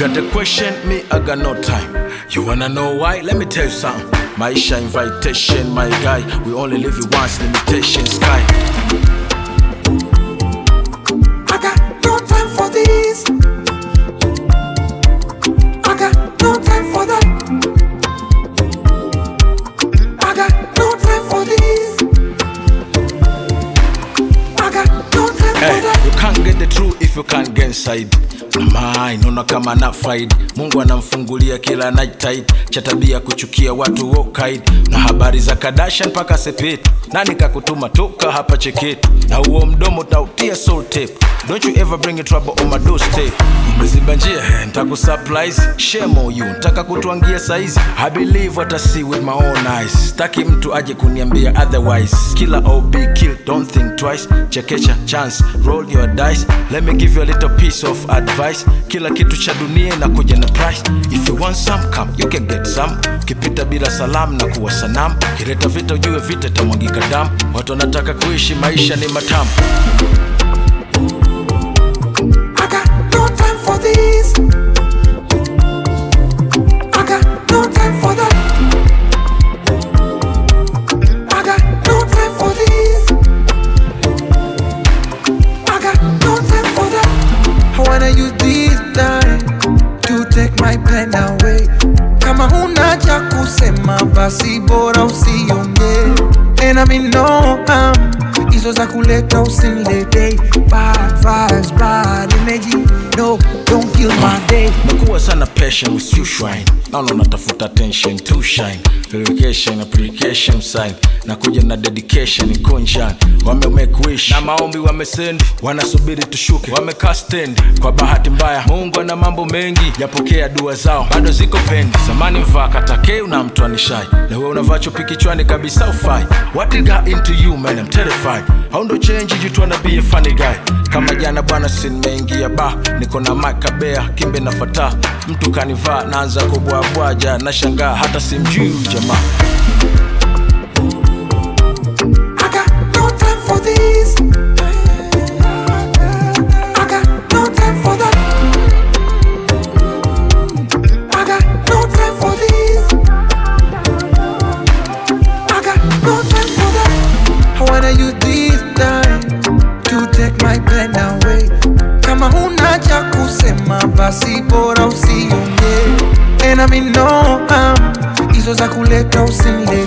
got a question, me, I got no time. You wanna know why? Let me tell you something. Maisha invitation, my guy. We only live it once, limitation sky. I got no time for this. I got no time for that. I got no time for this. I got no time for that. You can't get the truth if you can't get inside. Naona kama na fight. Mungu anamfungulia kila night tight. Cha tabia kuchukia watu wokaid. Na habari za Kardashian paka sepeti. Nani kakutuma toka hapa cheketi. Na huo mdomo tautia soul tape. Don't you ever bring a trouble on my doorstep. Umeziba njia, nitakusurprise. Shame on you, nitaka kutuangia saizi. I believe what I see with my own eyes. Staki mtu aje kuniambia otherwise. Killer or be killed, don't think twice. Chekecha chance, roll your dice. Let me give you a little piece of advice. Kila kitu cha dunia na kuja na price. If you want some, come, you can get some. Kipita bila salamu na kuwa sanamu. Kireta vita ujue vita tamwagika damu. Watu wanataka kuishi maisha ni matamu. I got no time for this. I got no time for that. I got no time for this. I got no time for that. I wanna use this time to take my pen away. Kama huna cha kusema basi bora usiongee. And I mean no hizo za kuleta usinilete. Bad vibes, bad energy. No, don't kill my day. Nakuwa sana passion with you shrine. Naona natafuta attention to shine. Verification, application sign. Nakuja na dedication, conscience. Wame make wish na maombi wamesend. Wanasubiri tushuke, wamekaa stand. Kwa bahati mbaya, Mungu ana mambo mengi. Yapokea dua zao, bado ziko pendi. Samani mvaa katakeu na mtu anishai. Na wewe unavaa chupi kichwani kabisa ufai. What it got into you man, I'm terrified. How ndo change you tryna be a funny guy. Kama jana bwana sinimeingia ba. Niko na makabea, kimbe na fata. Mtu kanivaa, naanza kubwabwaja. Nashangaa hata simjui jamaa. I got no time for this. I got no time for that. I got no time for this. I got no time for that. I wanna use this time to take my pen away. Kama huna cha kusema basi bora usiongee. And I mean no hizo za kuleta usinilete.